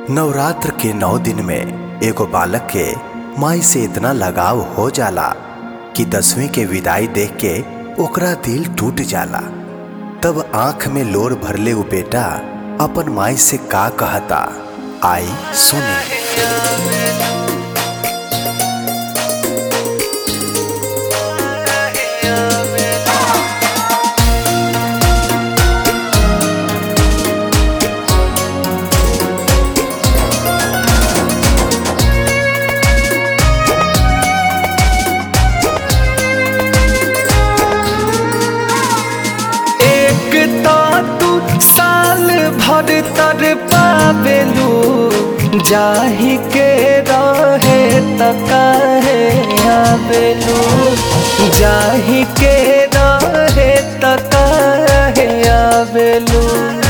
नवरात्र के 9 दिन में एगो बालक के माई से इतना लगाव हो जाला कि 10वीं के विदाई देख के ओकरा दिल टूट जाला। तब आंख में लोर भरले उ बेटा अपन माई से का कहता, आई सुनी। साल भर तर पावेलू जाही के रहे त काहे आवेलू, जाही के रहे त काहे आवेलू।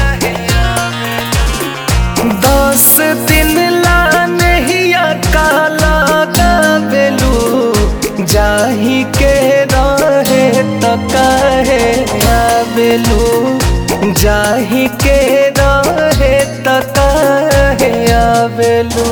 10 दिन ला नहिया काला गावेलू, जाही के रहे त काहे आवेलू, जाही के रहे त काहे आवेलू।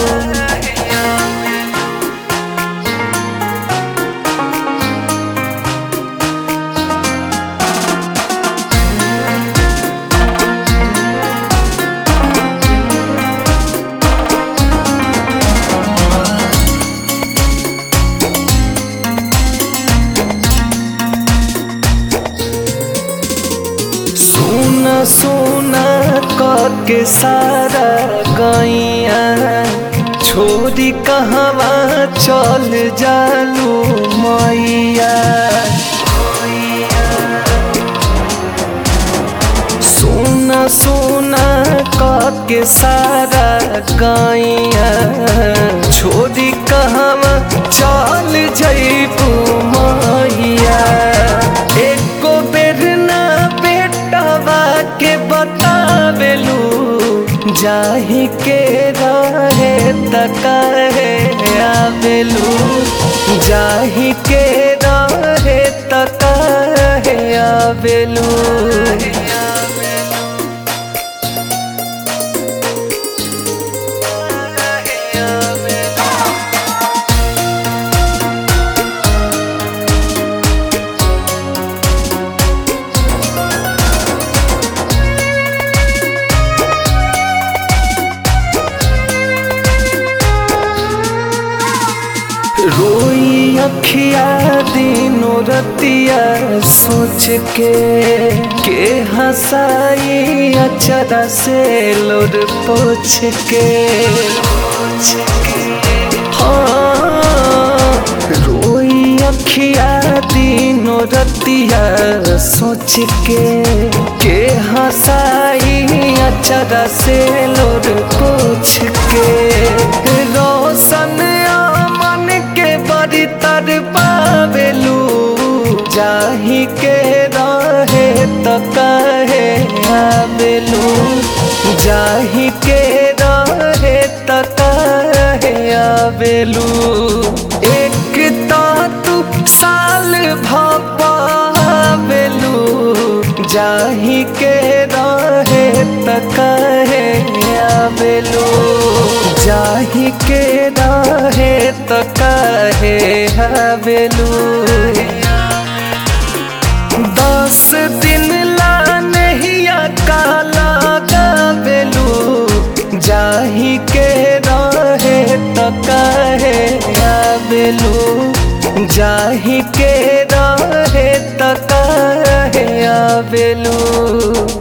सोना के सारा गैया छोरी कहवा चल जालू मैया। सोना सोना के सारा गैया छोरी कहवा चल जइबू मैया। एको बेर ना बेटवा के बतावेलू, जाही के रहे त काहे आवेलू, जाही के रहे त काहे आवेलू। रोई अखिया दिनों रतिया सोच के हंसाई अचरा से लोर पोछ के। हाँ रोई अखिया दिनों रतिया सोच के हंसाई अचरा से लोर पोछ के। रोशन बड़ी तर पावेलू, जाही के रहे त काहे आवेलू, जाही के रहे त काहे आवेलू। एक तू साल भावेलू, जाही के रहे त काहे आवेलू, जाही के रहे त काहे आवेलू। 10 दिन ला नहिया काला गावेलू, जाही के रहे त काहे आवेलू, जाही के रहे त काहे आवेलू।